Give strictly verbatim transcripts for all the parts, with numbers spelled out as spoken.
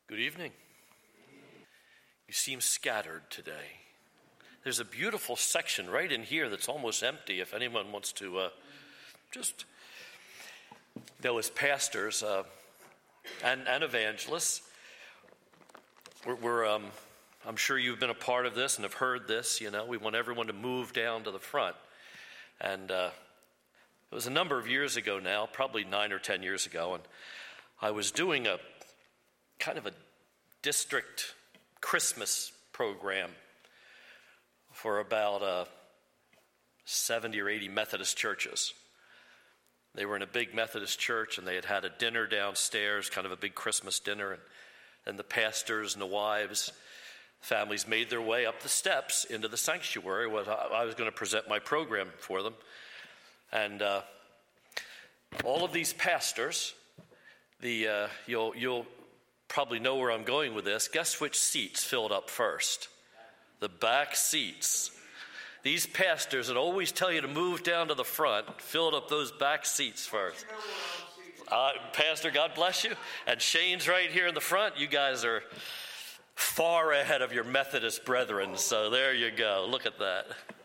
Good evening. You seem scattered today. There's a beautiful section right in here that's almost empty if anyone wants to uh, just, though as pastors uh, and, and evangelists, we're, we're um, I'm sure you've been a part of this and have heard this, you know, we want everyone to move down to the front. And uh, it was a number of years ago now, probably nine or ten years ago, and I was doing a kind of a district Christmas program for about uh, seventy or eighty Methodist churches. They were in a big Methodist church, and they had had a dinner downstairs, kind of a big Christmas dinner, and, and the pastors and the wives, families made their way up the steps into the sanctuary where I, I was going to present my program for them. And uh, all of these pastors, the uh, you'll you'll probably know where I'm going with this. Guess which seats filled up first? The back seats. These pastors that always tell you to move down to the front filled up those back seats first. Uh, Pastor, God bless you. And Shane's right here in the front. You guys are far ahead of your Methodist brethren. So there you go. Look at that.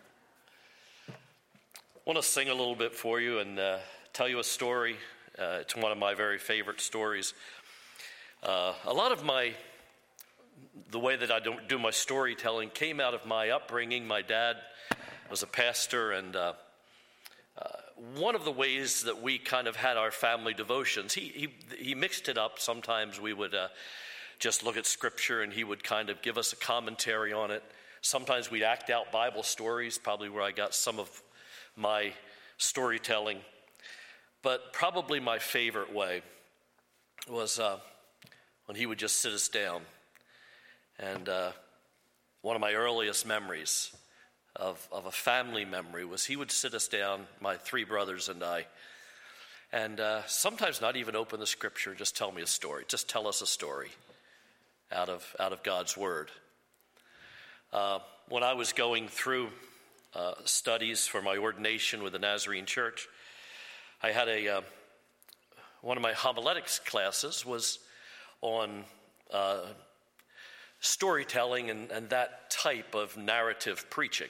I want to sing a little bit for you and uh, tell you a story. Uh, it's one of my very favorite stories. Uh, a lot of my, the way that I don't do my storytelling came out of my upbringing. My dad was a pastor, and uh, uh, one of the ways that we kind of had our family devotions, he he, he mixed it up. Sometimes we would uh, just look at Scripture, and he would kind of give us a commentary on it. Sometimes we'd act out Bible stories, probably where I got some of my storytelling. But probably my favorite way was uh, when he would just sit us down. And uh, one of my earliest memories of, of a family memory was he would sit us down, my three brothers and I, and uh, sometimes not even open the Scripture, just tell me a story. Just tell us a story out of, out of God's Word. Uh, when I was going through uh, studies for my ordination with the Nazarene Church, I had a, uh, one of my homiletics classes was on uh, storytelling and, and that type of narrative preaching.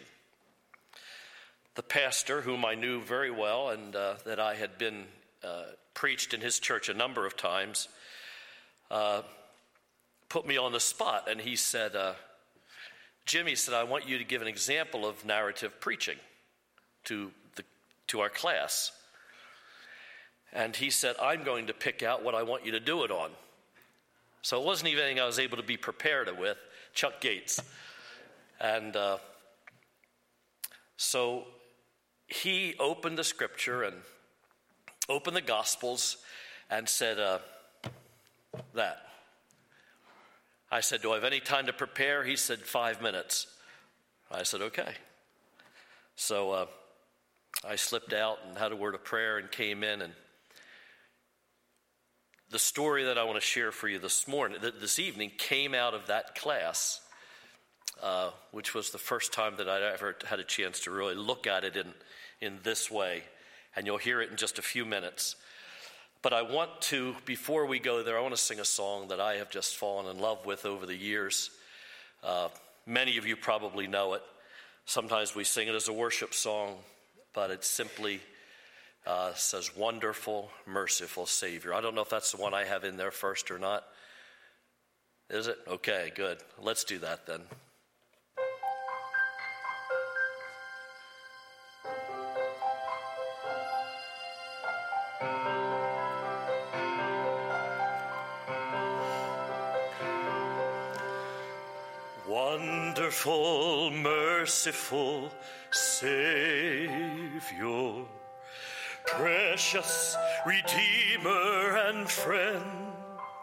The pastor, whom I knew very well and uh, that I had been uh, preached in his church a number of times, uh, put me on the spot, and he said, uh, Jimmy said, I want you to give an example of narrative preaching to the to our class. And he said, I'm going to pick out what I want you to do it on. So it wasn't even anything I was able to be prepared with, Chuck Gates. And uh, so he opened the Scripture and opened the Gospels and said, uh, that. I said, do I have any time to prepare? He said, five minutes. I said, okay. So uh, I slipped out and had a word of prayer and came in, and the story that I want to share for you this morning, this evening, came out of that class, uh, which was the first time that I'd ever had a chance to really look at it in, in this way. And you'll hear it in just a few minutes. But I want to, before we go there, I want to sing a song that I have just fallen in love with over the years. Uh, many of you probably know it. Sometimes we sing it as a worship song, but it's simply Uh, says, wonderful, merciful Savior. I don't know if that's the one I have in there first or not. Is it? Okay, good. Let's do that then. Wonderful, merciful Savior, precious Redeemer and friend,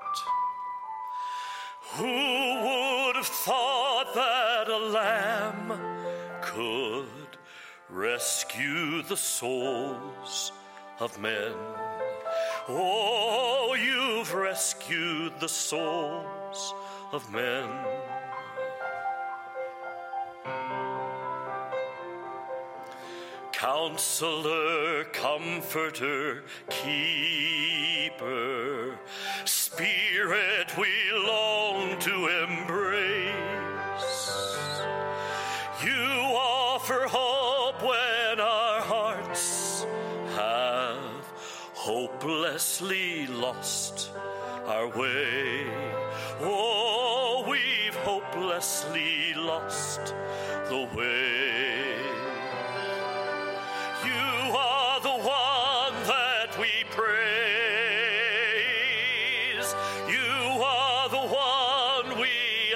who would have thought that a lamb could rescue the souls of men? Oh, you've rescued the souls of men. Counselor, Comforter, Keeper, Spirit we long our way. Oh, we've hopelessly lost the way. You are the one that we praise. You are the one we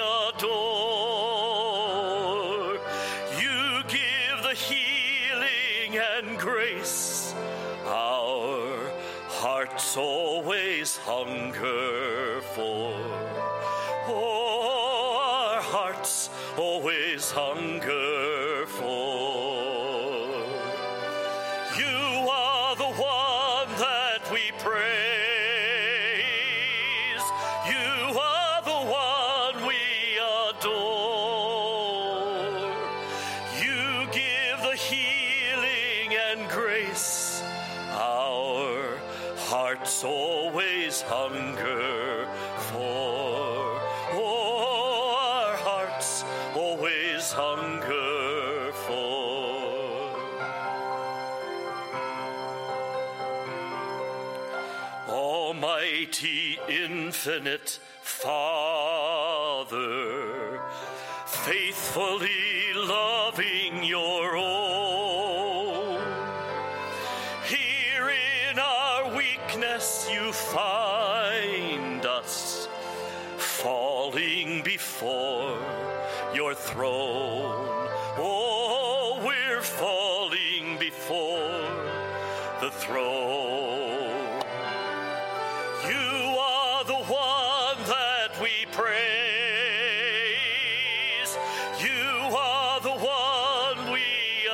adore. You give the healing and grace our hearts always hunger for. Oh, our hearts always hunger for. You are the one that we praise. You are the one we adore. You give the healing and grace our hearts always hunger for. Oh, our hearts always hunger for. Almighty, infinite Father, faithfully loving your own, here in our weakness you find us, falling before your throne. Oh, we're falling before the throne. You are the one that we praise. You are the one we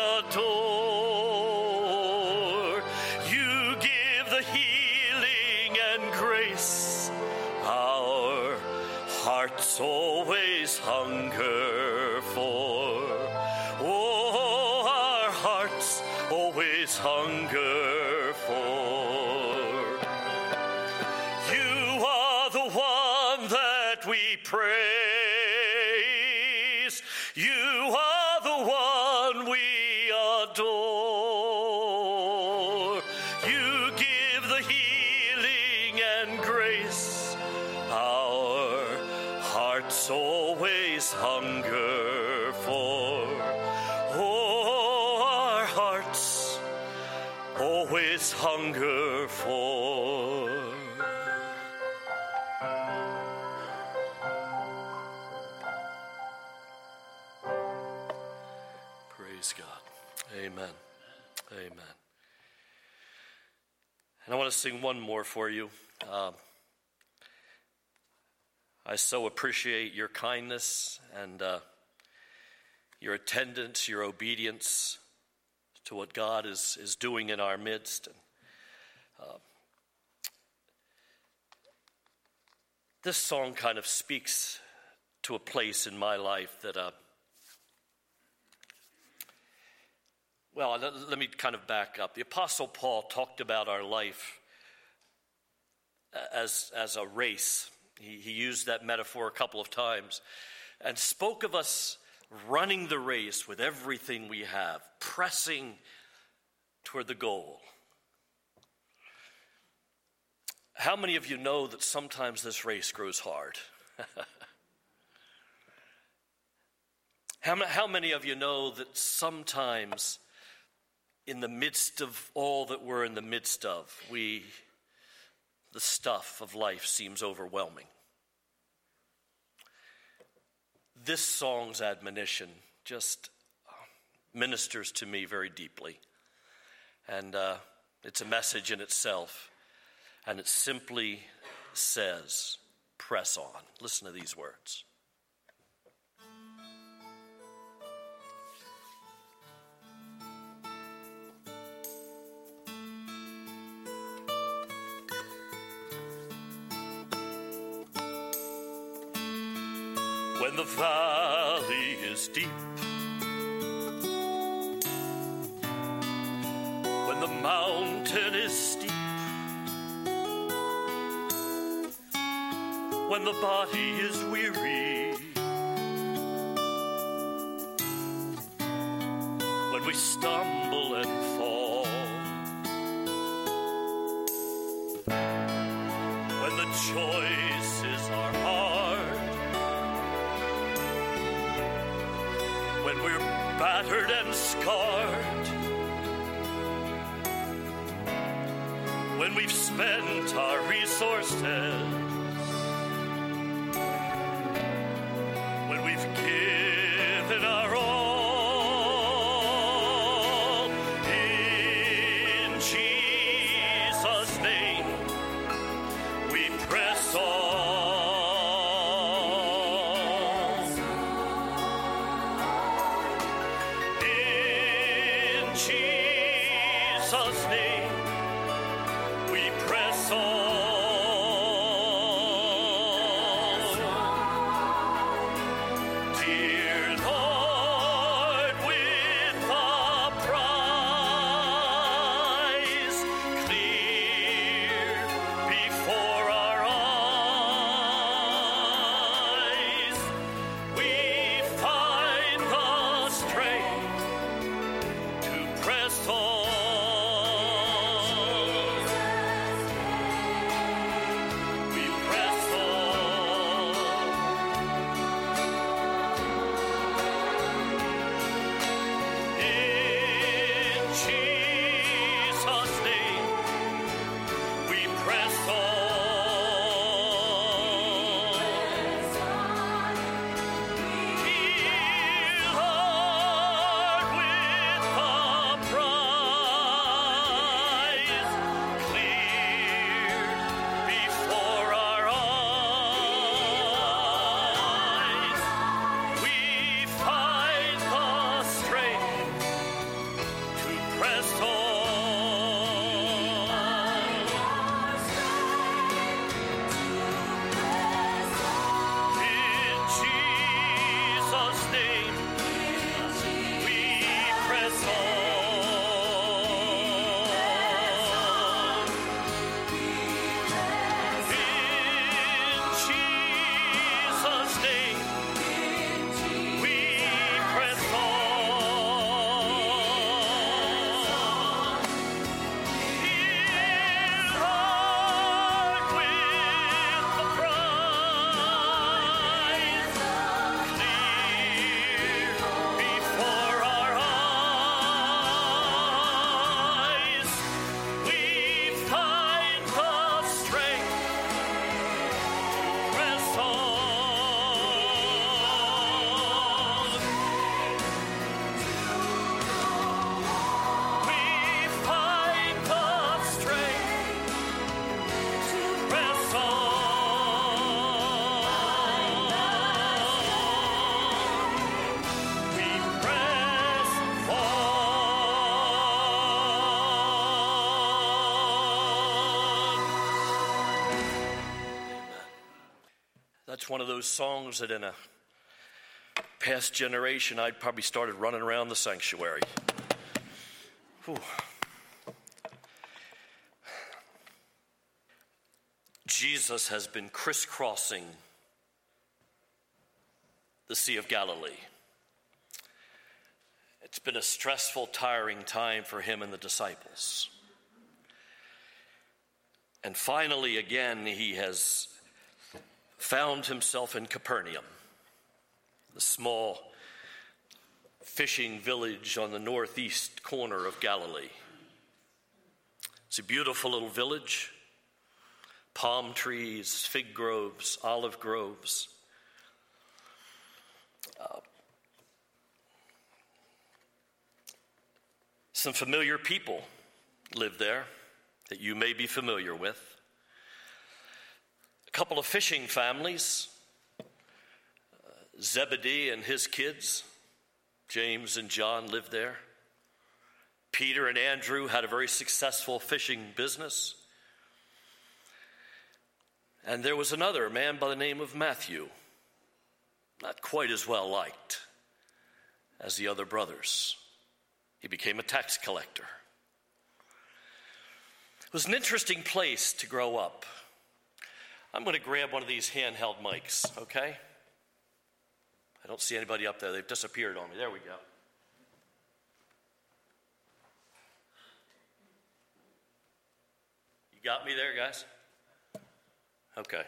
adore. You give the healing and grace our hearts always hunger for. Oh, our hearts always hunger for. You are the one that we praise. You are the one we adore. You give the healing and grace our hearts always hunger for. Oh, our hearts always hunger for. Praise God. Amen. Amen. And I want to sing one more for you. Um, I so appreciate your kindness and uh, your attendance, your obedience to what God is, is doing in our midst. And, uh, this song kind of speaks to a place in my life that, uh, well, let, let me kind of back up. The Apostle Paul talked about our life as, as a race. He, he used that metaphor a couple of times and spoke of us running the race with everything we have, pressing toward the goal. How many of you know that sometimes this race grows hard? how, how many of you know that sometimes in the midst of all that we're in the midst of, we, the stuff of life seems overwhelming? This song's admonition just ministers to me very deeply. And uh, it's a message in itself. And it simply says, press on. Listen to these words. When the valley is deep, when the mountain is steep, when the body is weary, when we stumble and fall, when the joy when we're battered and scarred, when we've spent our resources, when we've given our all, in Jesus' name we press on. In Jesus' name we press on. Dear Lord, with the prize clear before our eyes, we find the strength to press on. We press on. In Jesus' name we press on. Dear Lord, with the prize clear before our eyes, we find the strength to press on. In Jesus' name we press on. In Jesus' name we press on. Dear Lord, with the prize clear before our eyes, we find the strength to press on. We find the strength to press on. We press on. That's one of those songs that in a past generation I'd probably started running around the sanctuary. Whew. Jesus has been crisscrossing the Sea of Galilee. It's been a stressful, tiring time for him and the disciples. And finally, again, he has found himself in Capernaum, the small fishing village on the northeast corner of Galilee. It's a beautiful little village. Palm trees, fig groves, olive groves. Uh, some familiar people live there that you may be familiar with. A couple of fishing families, uh, Zebedee and his kids, James and John, lived there. Peter and Andrew had a very successful fishing business. And there was another man by the name of Matthew, not quite as well liked as the other brothers. He became a tax collector. It was an interesting place to grow up. I'm going to grab one of these handheld mics, okay? I don't see anybody up there. They've disappeared on me. There we go. You got me there, guys? Okay.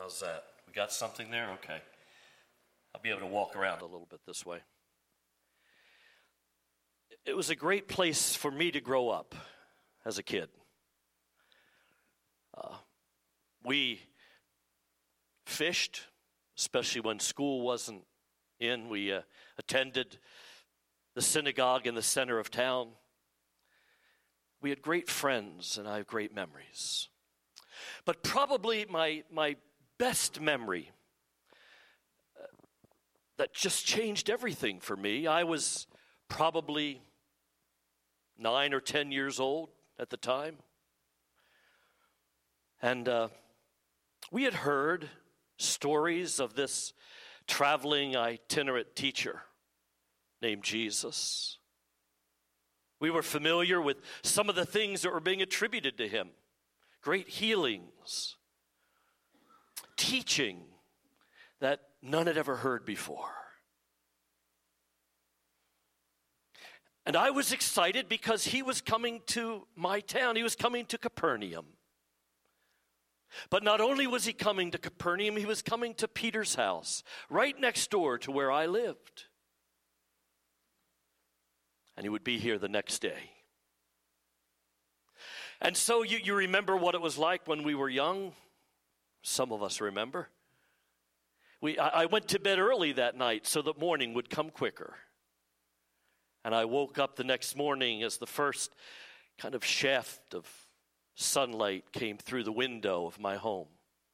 How's that? We got something there? Okay. I'll be able to walk around a little bit this way. It was a great place for me to grow up as a kid. Uh, we fished, especially when school wasn't in. We uh, attended the synagogue in the center of town. We had great friends, and I have great memories. But probably my my best memory uh, that just changed everything for me, I was probably nine or ten years old at the time. And uh, we had heard stories of this traveling itinerant teacher named Jesus. We were familiar with some of the things that were being attributed to him. Great healings, teaching that none had ever heard before. And I was excited because he was coming to my town. He was coming to Capernaum. But not only was he coming to Capernaum, he was coming to Peter's house, right next door to where I lived. And he would be here the next day. And so you, you remember what it was like when we were young? Some of us remember. We, I, I went to bed early that night so that morning would come quicker. And I woke up the next morning as the first kind of shaft of sunlight came through the window of my home.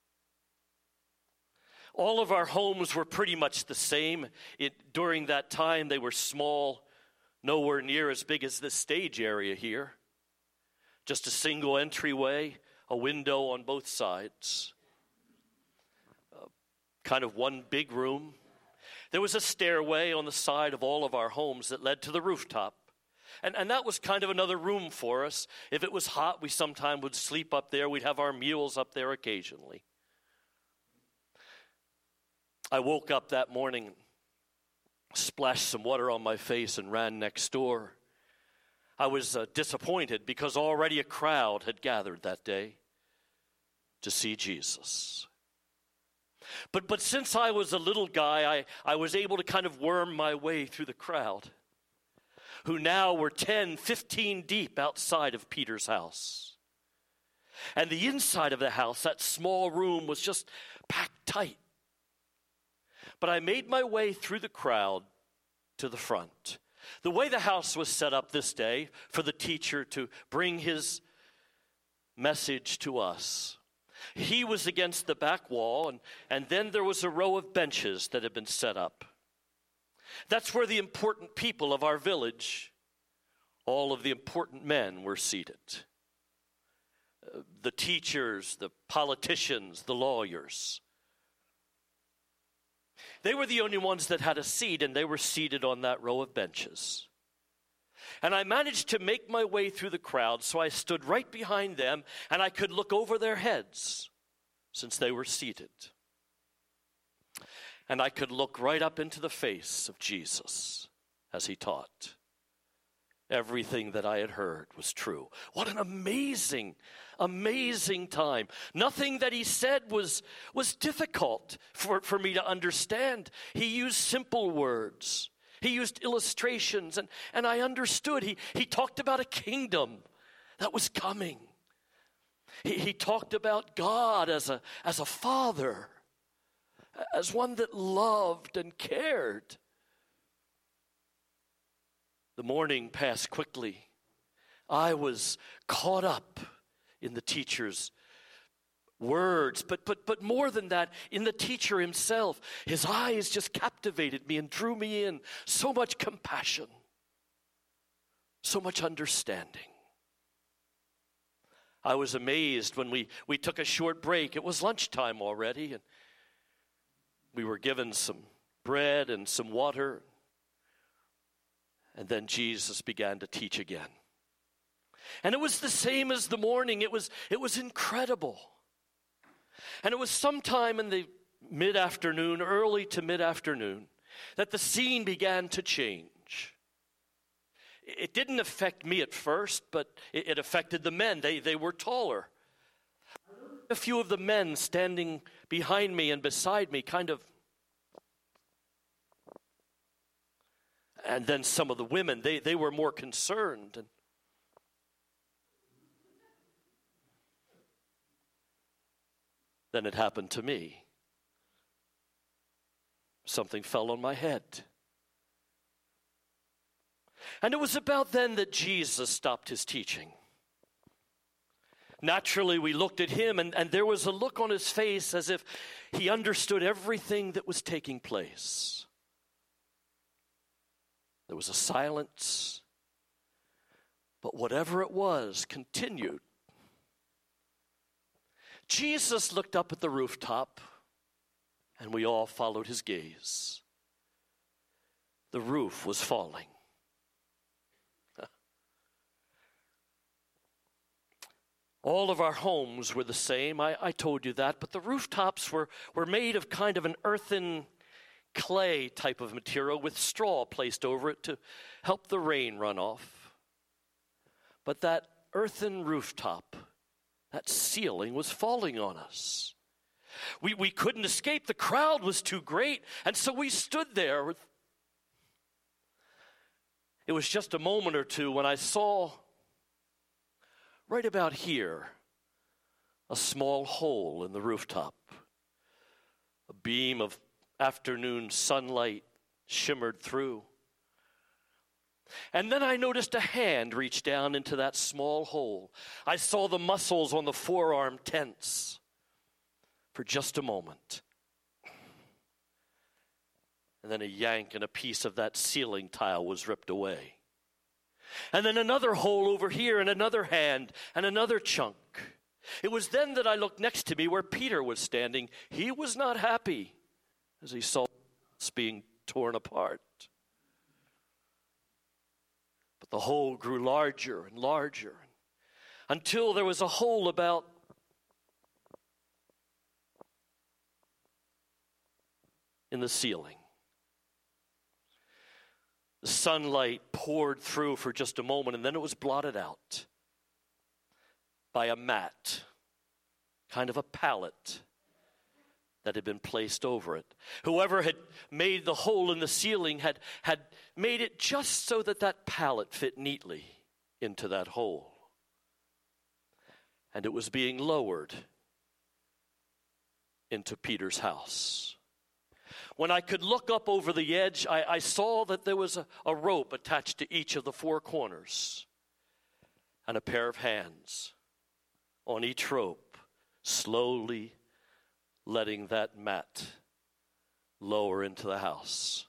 All of our homes were pretty much the same. It, during that time, they were small, nowhere near as big as this stage area here. Just a single entryway, a window on both sides. Uh, kind of one big room. There was a stairway on the side of all of our homes that led to the rooftop. And, and that was kind of another room for us. If it was hot, we sometimes would sleep up there. We'd have our meals up there occasionally. I woke up that morning, splashed some water on my face, and ran next door. I was uh, disappointed because already a crowd had gathered that day to see Jesus. But but since I was a little guy, I, I was able to kind of worm my way through the crowd, who now were ten, fifteen deep outside of Peter's house. And the inside of the house, that small room, was just packed tight. But I made my way through the crowd to the front. The way the house was set up this day for the teacher to bring his message to us, he was against the back wall, and, and then there was a row of benches that had been set up. That's where the important people of our village, all of the important men, were seated. Uh, the teachers, the politicians, the lawyers. They were the only ones that had a seat, and they were seated on that row of benches. And I managed to make my way through the crowd, so I stood right behind them, and I could look over their heads, since they were seated. And I could look right up into the face of Jesus as he taught. Everything that I had heard was true. What an amazing, amazing time. Nothing that he said was, was difficult for, for me to understand. He used simple words. He used illustrations, and, and I understood. He, he talked about a kingdom that was coming. He, he talked about God as a, as a father, as one that loved and cared. The morning passed quickly. I was caught up in the teacher's words, but but but more than that, in the teacher himself. His eyes just captivated me and drew me in. So much compassion, so much understanding. I was amazed when we, we took a short break. It was lunchtime already, and we were given some bread and some water. And then Jesus began to teach again. And it was the same as the morning. It was, it was incredible. And it was sometime in the mid-afternoon, early to mid-afternoon, that the scene began to change. It didn't affect me at first, but it, it affected the men. They, they were taller. a few of the men standing behind me and beside me kind of, and then some of the women, they, they were more concerned. And then it happened to me. Something fell on my head. And it was about then that Jesus stopped his teaching. Naturally, we looked at him, and, and there was a look on his face as if he understood everything that was taking place. There was a silence, but whatever it was continued. Jesus looked up at the rooftop, and we all followed his gaze. The roof was falling. All of our homes were the same, I, I told you that, but the rooftops were, were made of kind of an earthen clay type of material with straw placed over it to help the rain run off. But that earthen rooftop, that ceiling was falling on us. We, we couldn't escape. The crowd was too great, and so we stood there. With... It was just a moment or two when I saw right about here a small hole in the rooftop. A beam of afternoon sunlight shimmered through. And then I noticed a hand reach down into that small hole. I saw the muscles on the forearm tense for just a moment. And then a yank and a piece of that ceiling tile was ripped away. And then another hole over here and another hand and another chunk. It was then that I looked next to me where Peter was standing. He was not happy as he saw us being torn apart. But the hole grew larger and larger until there was a hole about in the ceiling. The sunlight poured through for just a moment, and then it was blotted out by a mat, kind of a pallet that had been placed over it. Whoever had made the hole in the ceiling had, had made it just so that that pallet fit neatly into that hole. And it was being lowered into Peter's house. When I could look up over the edge, I, I saw that there was a, a rope attached to each of the four corners and a pair of hands on each rope, slowly letting that mat lower into the house.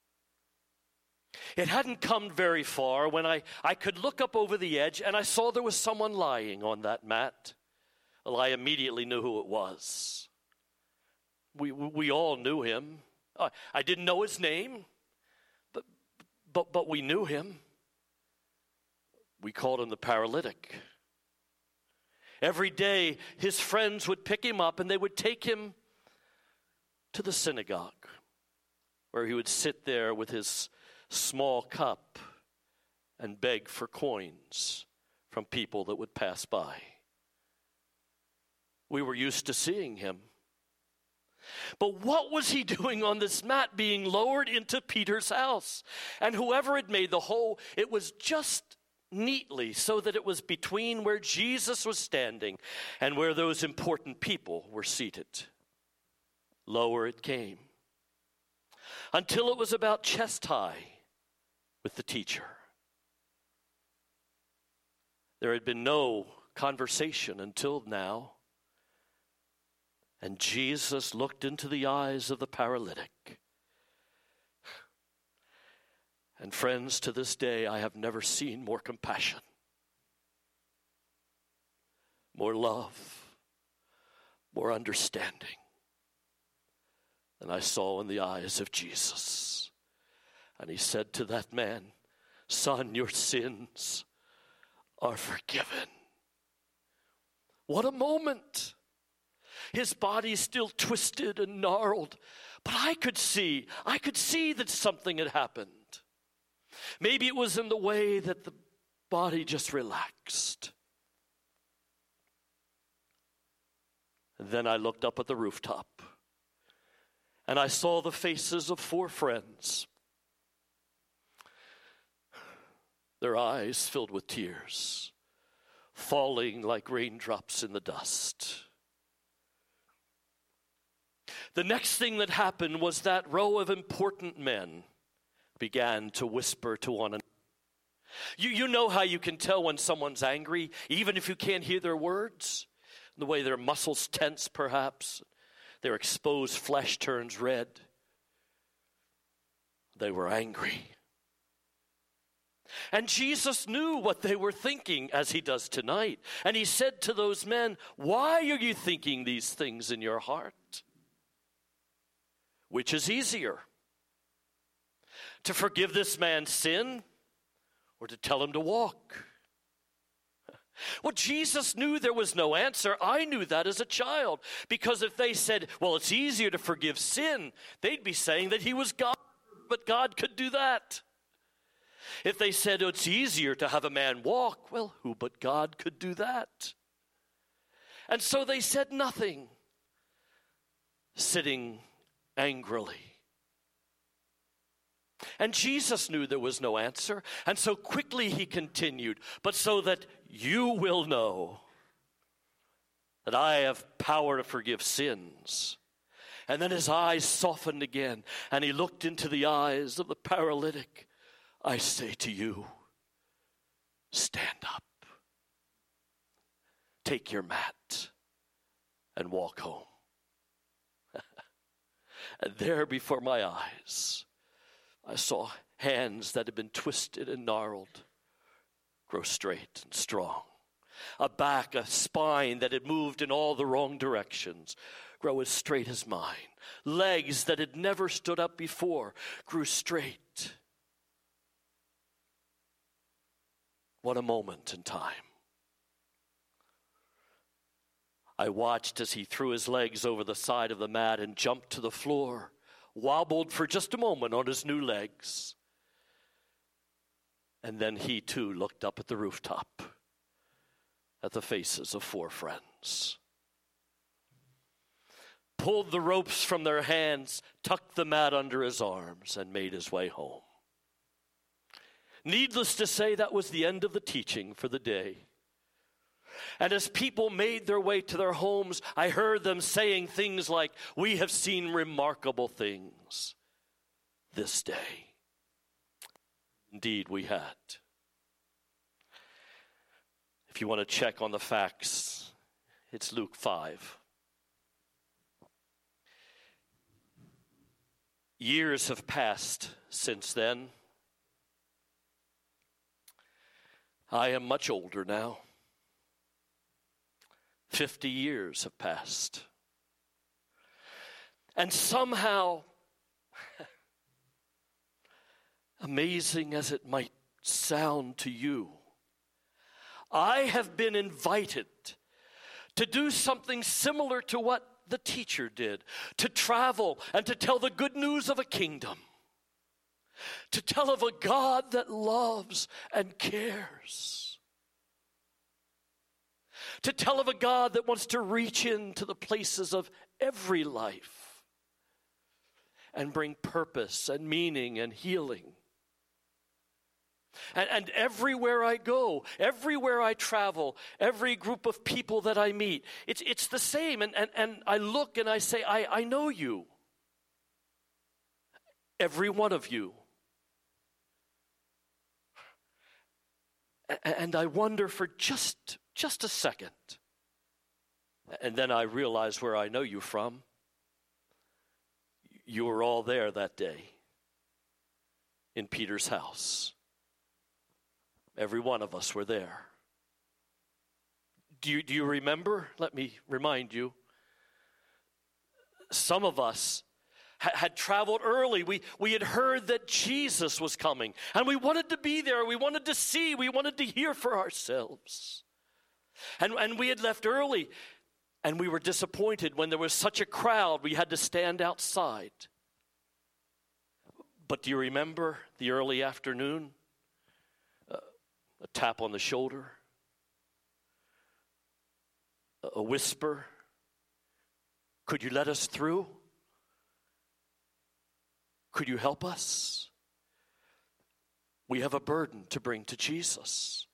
It hadn't come very far when I, I could look up over the edge and I saw there was someone lying on that mat. Well, I immediately knew who it was. We, we all knew him. I didn't know his name, but, but, but we knew him. We called him the paralytic. Every day, his friends would pick him up and they would take him to the synagogue, where he would sit there with his small cup and beg for coins from people that would pass by. We were used to seeing him. But what was he doing on this mat being lowered into Peter's house? And whoever had made the hole, it was just neatly so that it was between where Jesus was standing and where those important people were seated. Lower it came until it was about chest high with the teacher. There had been no conversation until now. And Jesus looked into the eyes of the paralytic. And friends, to this day, I have never seen more compassion, more love, more understanding than I saw in the eyes of Jesus. And he said to that man, "Son, your sins are forgiven." What a moment! His body still twisted and gnarled, but I could see, I could see that something had happened. Maybe it was in the way that the body just relaxed. Then I looked up at the rooftop, and I saw the faces of four friends, their eyes filled with tears, falling like raindrops in the dust. The next thing that happened was that row of important men began to whisper to one another. You, you know how you can tell when someone's angry, even if you can't hear their words? The way their muscles tense, perhaps. Their exposed flesh turns red. They were angry. And Jesus knew what they were thinking, as he does tonight. And he said to those men, "Why are you thinking these things in your heart? Which is easier, to forgive this man's sin or to tell him to walk?" Well, Jesus knew there was no answer. I knew that as a child. Because if they said, well, it's easier to forgive sin, they'd be saying that he was God, but God could do that. If they said, oh, it's easier to have a man walk, well, who but God could do that? And so they said nothing, sitting angrily. And Jesus knew there was no answer, and so quickly he continued, "But so that you will know that I have power to forgive sins." And then his eyes softened again, and he looked into the eyes of the paralytic. "I say to you, stand up, take your mat, and walk home." And there before my eyes, I saw hands that had been twisted and gnarled grow straight and strong. A back, a spine that had moved in all the wrong directions grow as straight as mine. Legs that had never stood up before grew straight. What a moment in time. I watched as he threw his legs over the side of the mat and jumped to the floor, wobbled for just a moment on his new legs. And then he too looked up at the rooftop, at the faces of four friends. Pulled the ropes from their hands, tucked the mat under his arms, and made his way home. Needless to say, that was the end of the teaching for the day. And as people made their way to their homes, I heard them saying things like, "We have seen remarkable things this day." Indeed, we had. If you want to check on the facts, it's Luke five. Years have passed since then. I am much older now. Fifty years have passed. And somehow, amazing as it might sound to you, I have been invited to do something similar to what the teacher did, to travel and to tell the good news of a kingdom, to tell of a God that loves and cares, to tell of a God that wants to reach into the places of every life and bring purpose and meaning and healing. And, and everywhere I go, everywhere I travel, every group of people that I meet, it's, it's the same. And, and, and I look and I say, I, I know you. Every one of you. And I wonder for just, just a second. And then I realize where I know you from. You were all there that day in Peter's house. Every one of us were there. Do you, do you remember? Let me remind you. Some of us ha- had traveled early. We, we had heard that Jesus was coming. And we wanted to be there. We wanted to see. We wanted to hear for ourselves. And, and we had left early. And we were disappointed when there was such a crowd. We had to stand outside. But do you remember the early afternoon? A tap on the shoulder, a whisper, Could you let us through? Could you help us? We have a burden to bring to Jesus.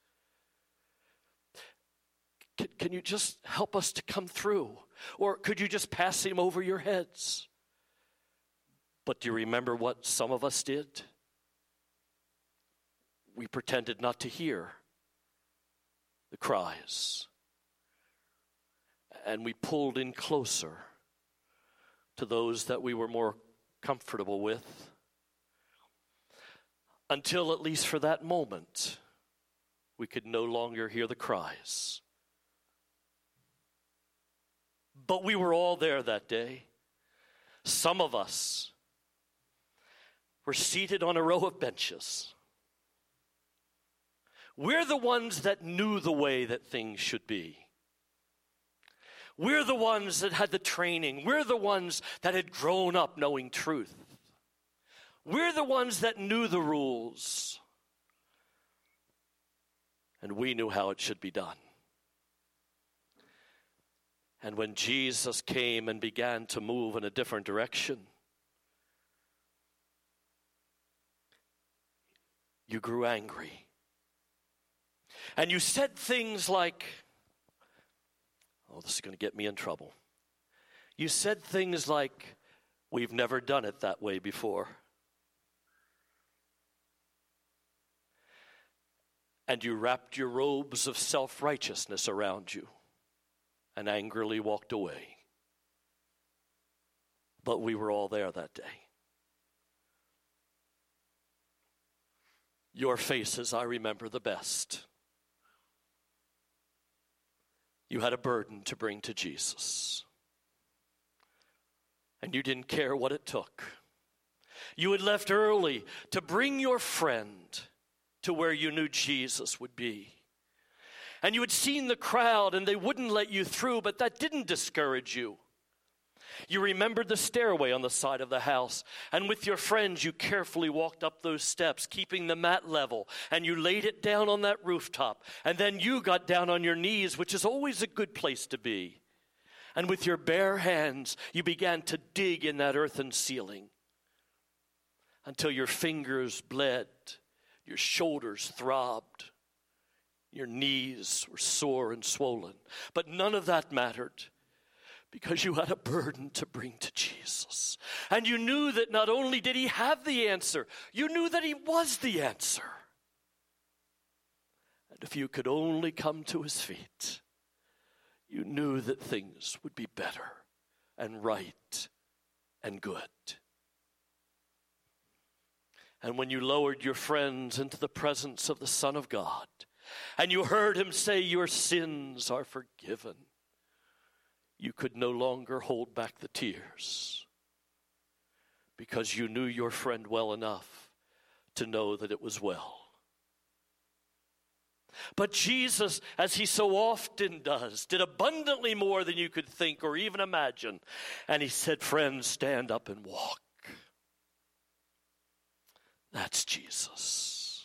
Can, can you just help us to come through? Or could you just pass him over your heads? But do you remember what some of us did? We pretended not to hear the cries. And we pulled in closer to those that we were more comfortable with. Until, at least for that moment, we could no longer hear the cries. But we were all there that day. Some of us were seated on a row of benches. We're the ones that knew the way that things should be. We're the ones that had the training. We're the ones that had grown up knowing truth. We're the ones that knew the rules. And we knew how it should be done. And when Jesus came and began to move in a different direction, you grew angry. And you said things like, oh, this is going to get me in trouble. You said things like, we've never done it that way before. And you wrapped your robes of self-righteousness around you and angrily walked away. But we were all there that day. Your faces I remember the best. You had a burden to bring to Jesus. And you didn't care what it took. You had left early to bring your friend to where you knew Jesus would be. And you had seen the crowd and they wouldn't let you through, but that didn't discourage you. You remembered the stairway on the side of the house, and with your friends you carefully walked up those steps, keeping the mat level, and you laid it down on that rooftop, and then you got down on your knees, which is always a good place to be. And with your bare hands, you began to dig in that earthen ceiling until your fingers bled, your shoulders throbbed, your knees were sore and swollen. But none of that mattered, because you had a burden to bring to Jesus. And you knew that not only did he have the answer, you knew that he was the answer. And if you could only come to his feet, you knew that things would be better and right and good. And when you lowered your friends into the presence of the Son of God, and you heard him say, your sins are forgiven, you could no longer hold back the tears, because you knew your friend well enough to know that it was well. But Jesus, as he so often does, did abundantly more than you could think or even imagine. And he said, friends, stand up and walk. That's Jesus.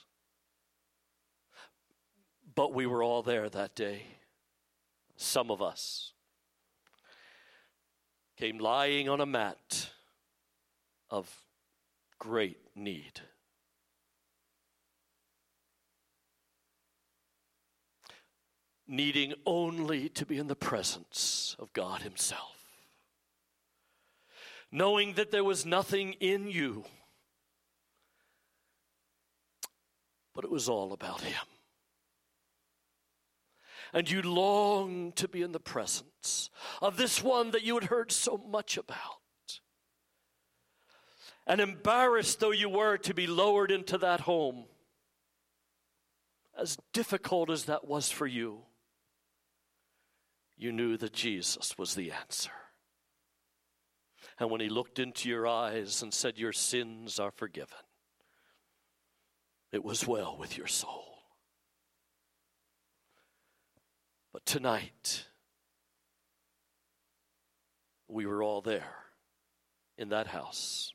But we were all there that day. Some of us came lying on a mat of great need. Needing only to be in the presence of God himself. Knowing that there was nothing in you, but it was all about him. And you longed to be in the presence of this one that you had heard so much about. And embarrassed though you were to be lowered into that home, as difficult as that was for you, you knew that Jesus was the answer. And when he looked into your eyes and said, your sins are forgiven, it was well with your soul. But tonight, we were all there in that house.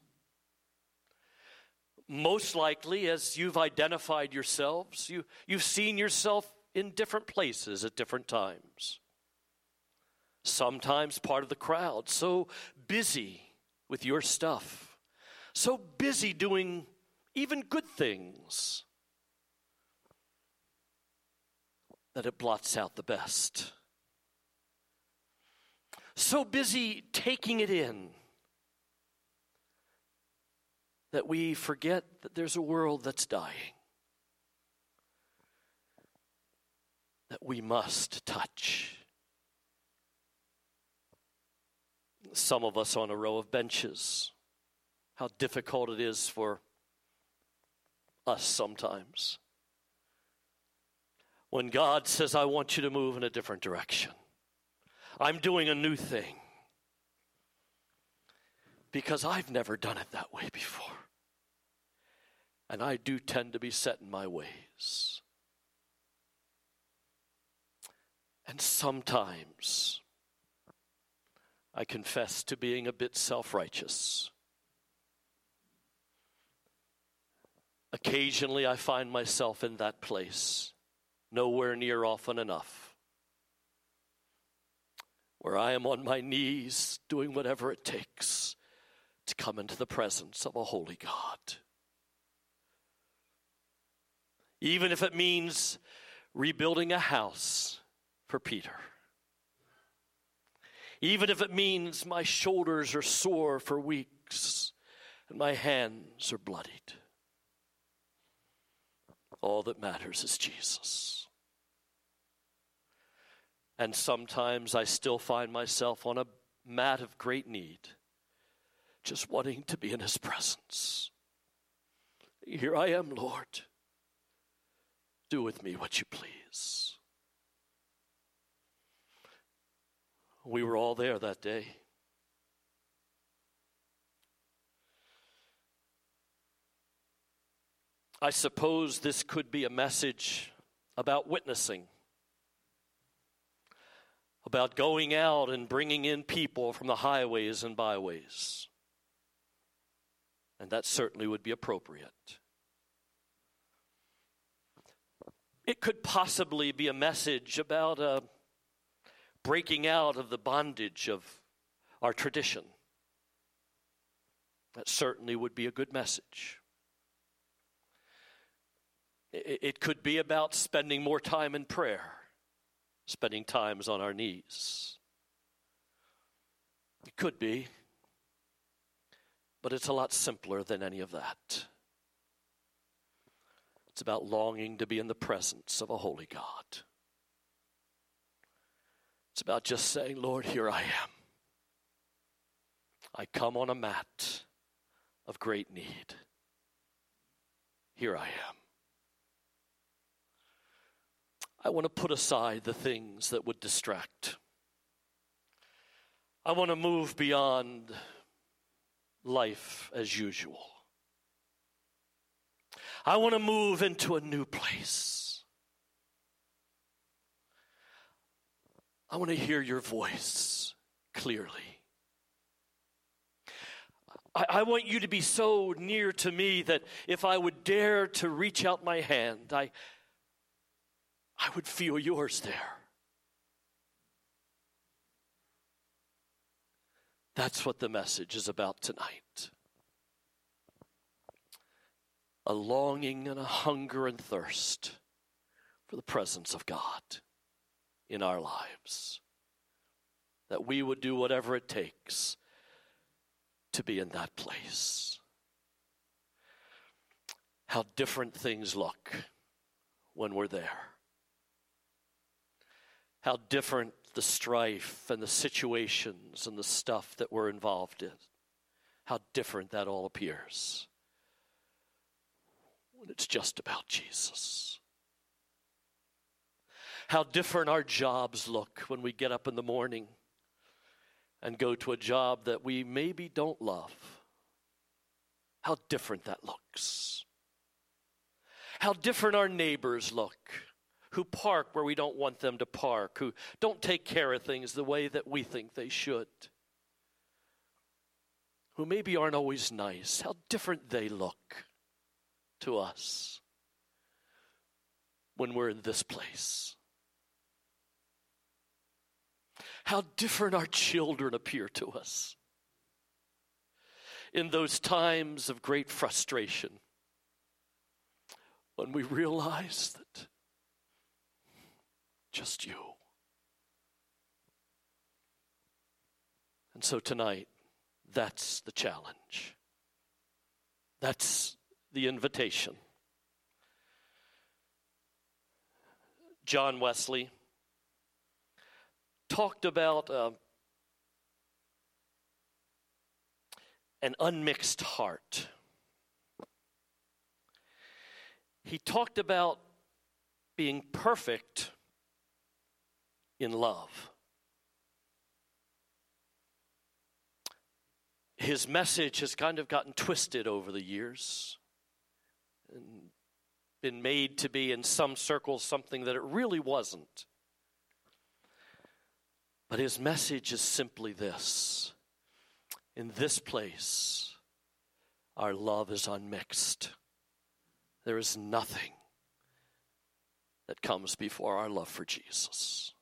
Most likely, as you've identified yourselves, you, you've seen yourself in different places at different times. Sometimes part of the crowd, so busy with your stuff, so busy doing even good things that it blots out the best. So busy taking it in that we forget that there's a world that's dying, that we must touch. Some of us on a row of benches, how difficult it is for us sometimes. When God says, I want you to move in a different direction. I'm doing a new thing. Because I've never done it that way before. And I do tend to be set in my ways. And sometimes I confess to being a bit self-righteous. Occasionally I find myself in that place, nowhere near often enough, where I am on my knees doing whatever it takes to come into the presence of a holy God. Even if it means rebuilding a house for Peter. Even if it means my shoulders are sore for weeks and my hands are bloodied. All that matters is Jesus. And sometimes I still find myself on a mat of great need, just wanting to be in his presence. Here I am, Lord. Do with me what you please. We were all there that day. I suppose this could be a message about witnessing, about going out and bringing in people from the highways and byways. And that certainly would be appropriate. It could possibly be a message about uh, breaking out of the bondage of our tradition. That certainly would be a good message. It, it could be about spending more time in prayer, spending times on our knees. It could be, but it's a lot simpler than any of that. It's about longing to be in the presence of a holy God. It's about just saying, Lord, here I am. I come on a mat of great need. Here I am. I want to put aside the things that would distract. I want to move beyond life as usual. I want to move into a new place. I want to hear your voice clearly. I, I want you to be so near to me that if I would dare to reach out my hand, I, I would feel yours there. That's what the message is about tonight. A longing and a hunger and thirst for the presence of God in our lives. That we would do whatever it takes to be in that place. How different things look when we're there. How different the strife and the situations and the stuff that we're involved in. How different that all appears when it's just about Jesus. How different our jobs look when we get up in the morning and go to a job that we maybe don't love. How different that looks. How different our neighbors look, who park where we don't want them to park, who don't take care of things the way that we think they should, who maybe aren't always nice. How different they look to us when we're in this place. how different our children appear to us in those times of great frustration when we realize that just you. And so tonight, that's the challenge. That's the invitation. John Wesley talked about uh, an unmixed heart. He talked about being perfect in love. His message has kind of gotten twisted over the years and been made to be in some circles something that it really wasn't. But his message is simply this: in this place, our love is unmixed. There is nothing that comes before our love for Jesus.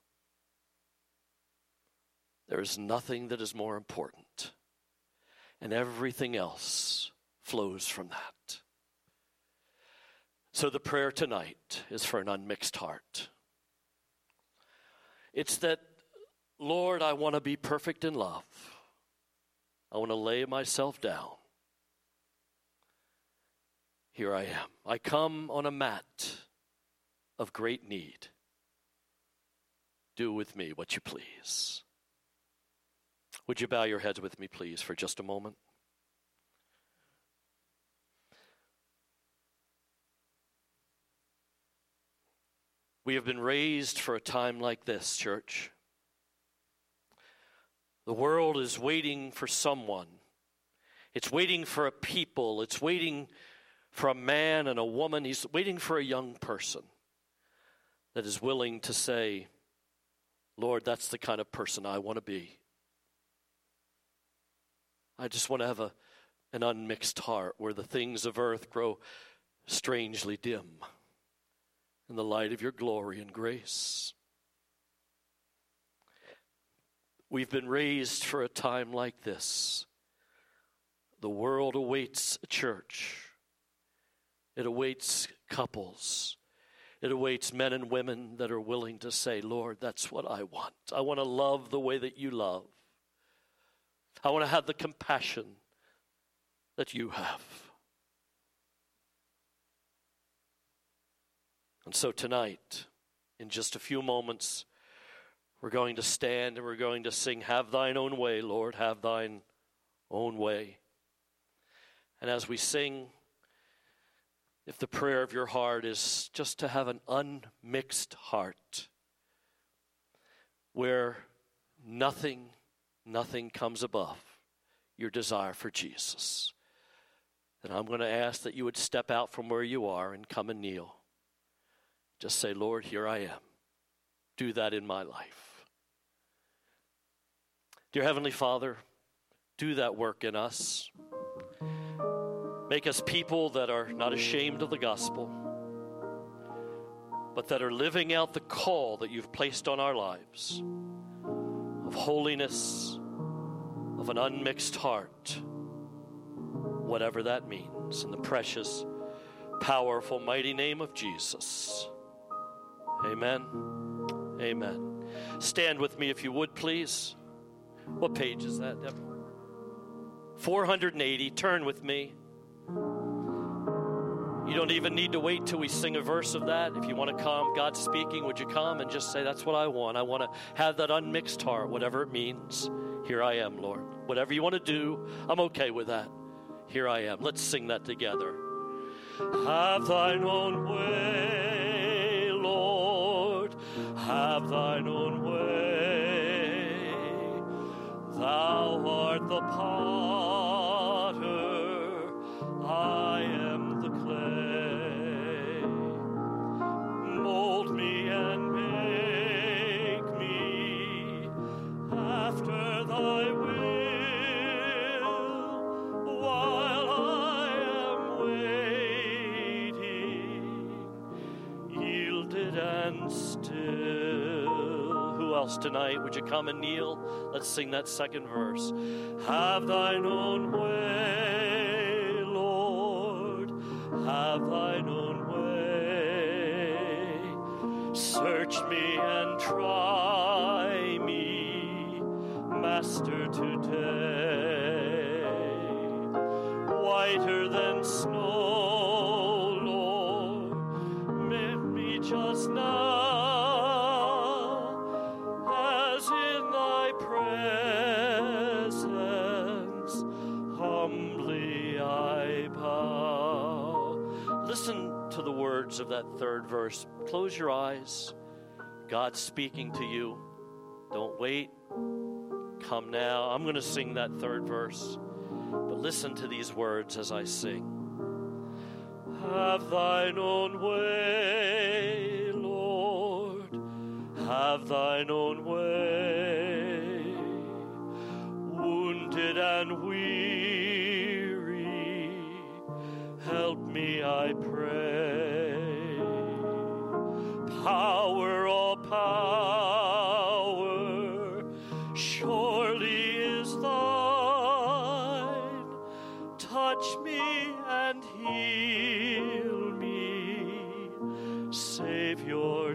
There is nothing that is more important, and everything else flows from that. So the prayer tonight is for an unmixed heart. It's that, Lord, I want to be perfect in love. I want to lay myself down. Here I am. I come on a mat of great need. Do with me what you please. Would you bow your heads with me, please, for just a moment? We have been raised for a time like this, church. The world is waiting for someone. It's waiting for a people. It's waiting for a man and a woman. He's waiting for a young person that is willing to say, Lord, that's the kind of person I want to be. I just want to have a, an unmixed heart where the things of earth grow strangely dim in the light of your glory and grace. We've been raised for a time like this. The world awaits a church. It awaits couples. It awaits men and women that are willing to say, Lord, that's what I want. I want to love the way that you love. I want to have the compassion that you have. And so tonight, in just a few moments, we're going to stand and we're going to sing, Have thine own way, Lord, have thine own way. And as we sing, if the prayer of your heart is just to have an unmixed heart, where nothing, nothing comes above your desire for Jesus, then I'm going to ask that you would step out from where you are and come and kneel. Just say, Lord, here I am. Do that in my life. Dear Heavenly Father, do that work in us. Make us people that are not ashamed of the gospel, but that are living out the call that you've placed on our lives of holiness, of an unmixed heart, whatever that means. In the precious, powerful, mighty name of Jesus. Amen. Amen. Stand with me if you would, please. What page is that, Deborah? four hundred eighty. Turn with me. You don't even need to wait till we sing a verse of that. If you want to come, God's speaking, would you come and just say, that's what I want. I want to have that unmixed heart, whatever it means. Here I am, Lord. Whatever you want to do, I'm okay with that. Here I am. Let's sing that together. Have thine own way, Lord. Have thine own way. Thou art the potter, I am the clay. Mold me and make me after thy will, while I am waiting, yielded and still. Who else tonight. Would you come and kneel? Let's sing that second verse. Have thine own way, Lord, have thine own way. Search me and try me, Master, today. Whiter than snow, Lord, make me just now, as in thy presence humbly I bow. Listen to the words of that third verse. Close your eyes. God's speaking to you. Don't wait. Come now. I'm going to sing that third verse. But listen to these words as I sing. Have thine own way, Lord, have thine own way. Wounded and weary, help me, I pray. Power, all power, surely is thine. Touch me and heal me, Savior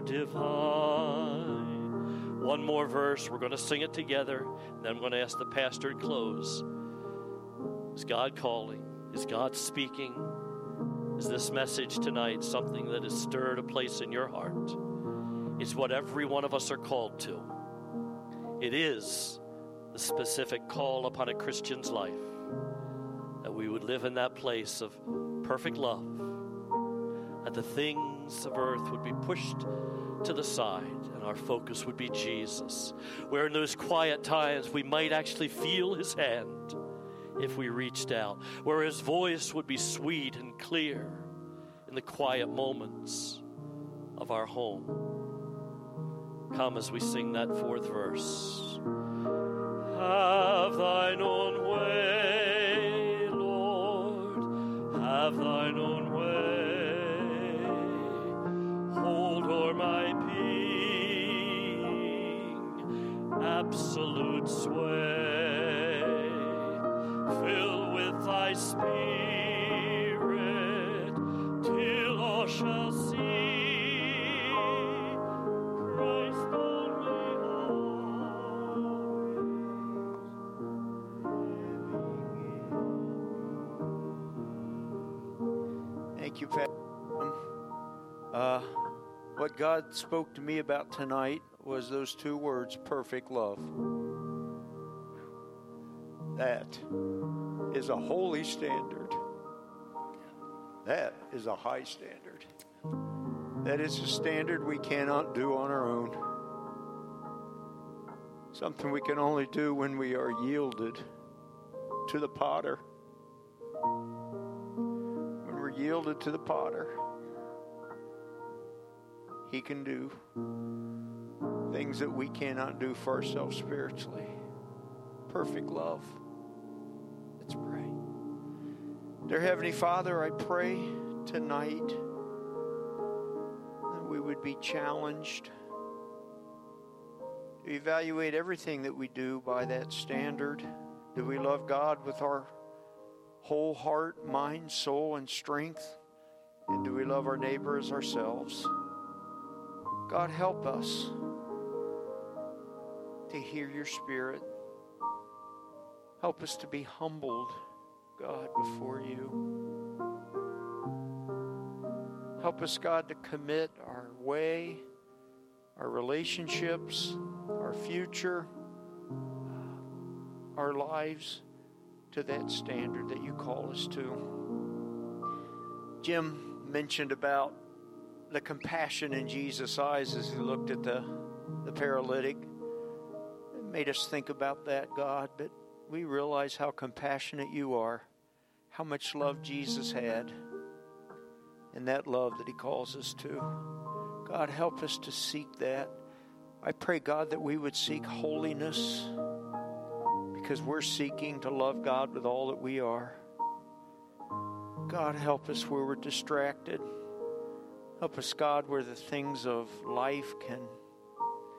divine. One more verse. We're going to sing it together. Then I'm going to ask the pastor to close. Is God calling? Is God speaking? Is this message tonight something that has stirred a place in your heart? It's what every one of us are called to. It is the specific call upon a Christian's life, that we would live in that place of perfect love, that the things of earth would be pushed to the side and our focus would be Jesus, where in those quiet times we might actually feel his hand if we reached out, where his voice would be sweet and clear in the quiet moments of our home. Come as we sing that fourth verse. Have thine own way, Lord, have thine own way. Hold o'er my being, absolute sway. Fill with thy spirit, till all shall see Christ only holy. Thank you, Pastor. Uh, what God spoke to me about tonight was those two words, perfect love. That is a holy standard. That is a high standard. That is a standard we cannot do on our own. Something we can only do when we are yielded to the potter. When we're yielded to the potter, he can do things that we cannot do for ourselves spiritually. Perfect love. Let's pray. Dear Heavenly Father, I pray tonight that we would be challenged to evaluate everything that we do by that standard. Do we love God with our whole heart, mind, soul, and strength? And do we love our neighbor as ourselves? God, help us to hear your Spirit. Help us to be humbled, God, before you. Help us, God, to commit our way, our relationships, our future, our lives to that standard that you call us to. Jim mentioned about the compassion in Jesus' eyes as he looked at the, the paralytic. It made us think about that, God, but we realize how compassionate you are, how much love Jesus had, and that love that he calls us to. God, help us to seek that. I pray, God, that we would seek holiness because we're seeking to love God with all that we are. God, help us where we're distracted. Help us, God, where the things of life can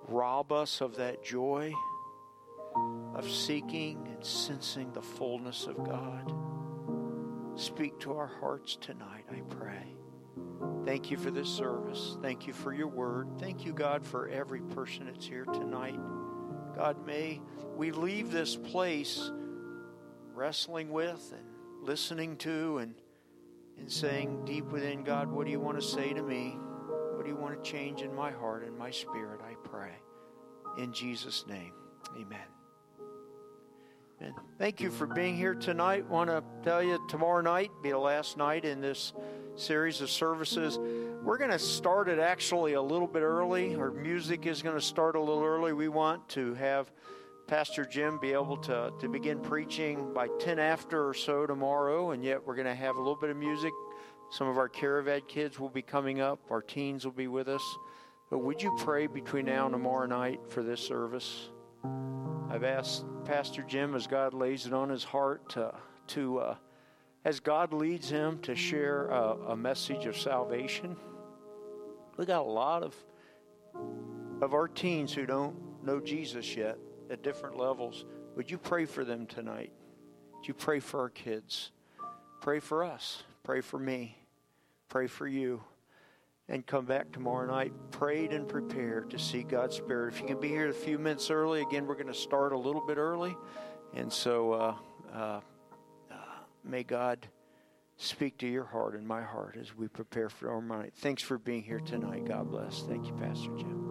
rob us of that joy of seeking and sensing the fullness of God. Speak to our hearts tonight, I pray. Thank you for this service. Thank you for your word. Thank you, God, for every person that's here tonight. God, may we leave this place wrestling with and listening to and, and saying deep within, God, what do you want to say to me? What do you want to change in my heart and my spirit, I pray. In Jesus' name, amen. And thank you for being here tonight. I want to tell you, tomorrow night be the last night in this series of services. We're going to start it actually a little bit early. Our music is going to start a little early. We want to have Pastor Jim be able to, to begin preaching by ten after or so tomorrow, and yet we're going to have a little bit of music. Some of our Caravan kids will be coming up. Our teens will be with us. But would you pray between now and tomorrow night for this service? I've asked Pastor Jim, as God lays it on his heart, to, to uh, as God leads him to share a, a message of salvation. We got a lot of of our teens who don't know Jesus yet at different levels. Would you pray for them tonight? Would you pray for our kids? Pray for us. Pray for me. Pray for you. And come back tomorrow night prayed and prepared to see God's Spirit. If you can be here a few minutes early, again, we're going to start a little bit early. And so uh, uh, uh, may God speak to your heart and my heart as we prepare for our night. Thanks for being here tonight. God bless. Thank you, Pastor Jim.